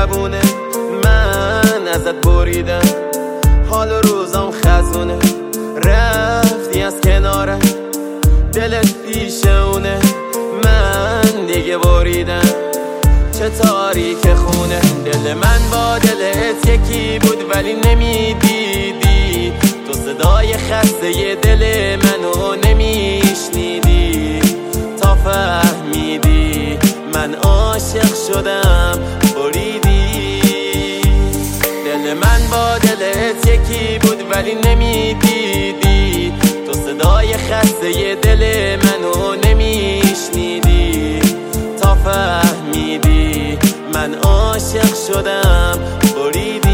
زبونه من ازت بریدم، حال روزام خزونه، رفتی از کناره دلت پیشونه، من دیگه بریدم چه تاریک خونه. دل من با دلت یکی بود ولی نمیدیدی، تو صدای خسته دل منو نمیشنیدی، تا فهمیدی من عاشق شدم بریدی. دل من با دلت یکی بود ولی نمیدیدی، تو صدای خسته دل منو نمیشنیدی، تا فهمیدی من عاشق شدم بریدی.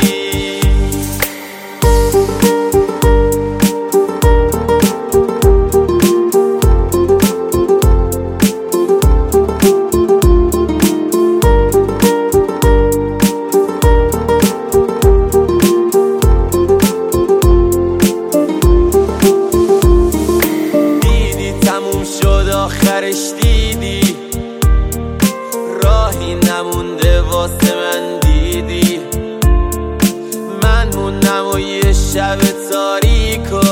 آخرش دیدی راهی نمونده واسه من، دیدی من موندم و یه شب تاریکو،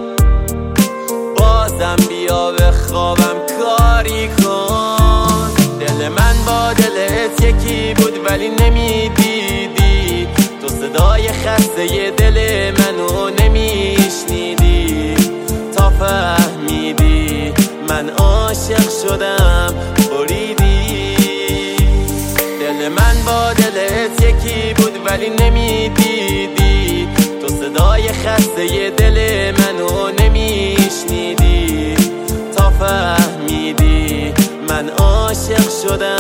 بازم بیا به خوابم کاری کن. دل من با دلت یکی بود ولی نمیدیدی، تو صدای خسته دل منو نمیشنیدی، تا فهمیدی من عاشق شدم بریدی. دل من با دلت یکی بود ولی نمیدیدی، تو صدای خسته دل منو نمیشنیدی، تا فهمیدی من عاشق شدم